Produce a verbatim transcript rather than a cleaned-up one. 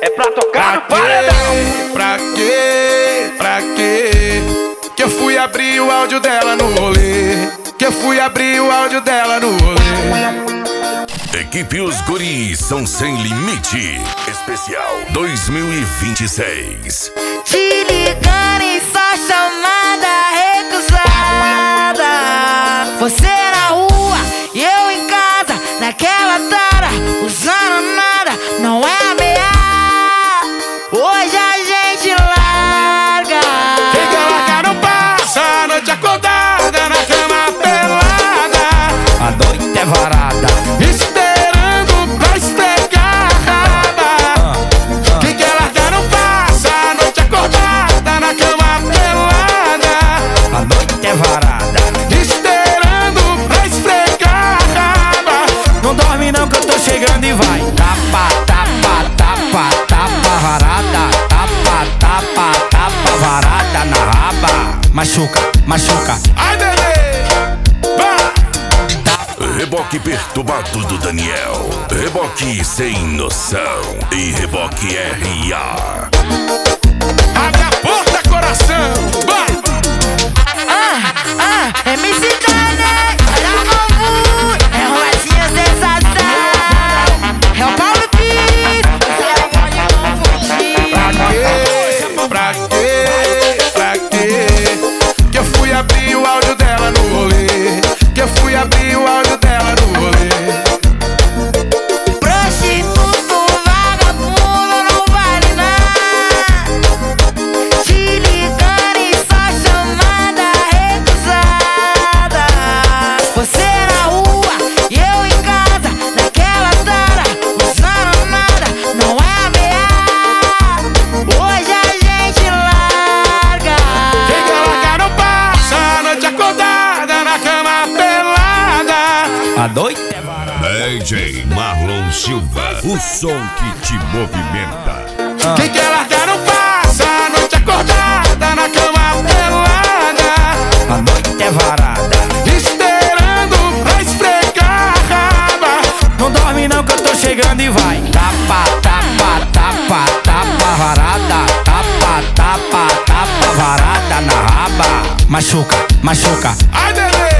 é pra tocar no paredão. Pra quê? Pra quê? Que eu fui abrir o áudio dela no rolê. Que eu fui abrir o áudio dela no rolê. Equipe Os Guris são sem limite. Especial dois mil e vinte e seis. Te ligando e só chamada recusada. Você na rua e eu em casa, naquela tara, usando nada, não é ameaça. Hoje a gente larga. Quem quer largar não passa a noite acordada na cama pelada. A noite é varada, esperando pra esfregar a raba. Quem quer largar não passa a noite acordada na cama pelada. a noite é varada. Esperando pra esfregar a raba. Não dorme não que eu tô chegando e vai. Tapa, tapa, tapa, tapa varada. Tapa, tapa, tapa varada na raba. Machuca, machuca. Ai, bebê, vai. Reboque perturbado do Daniel. Reboque sem noção. E reboque R A. Abre a porta, coração, vai. Ah, ah, M C Dani, olha como é roletinha sensação. É o Paulo Pires, você não pode confundir. Pra quê? Pra quê? Que eu fui abrir o áudio dela no rolê. Que eu fui abrir o áudio dela no rolê. Prostituto, vagabundo, não vale nada. Te ligando e só chamada recusada. Você na rua e eu em casa, naquela tara, usando nada, não é ameaça. Hoje a gente larga. Quem quer largar não passa a noite acordada na cama pelada. A noite é varada. D J Marlon Silva. O som que te movimenta. Quem quer largar não passa a noite acordada na cama pelada. A noite é varada. Esperando pra esfregar a raba. Não dorme não que eu tô chegando e vai. Tapa, tapa, tapa, tapa varada. Tapa, tapa, tapa varada na raba. Machuca, machuca. Ai, bebê,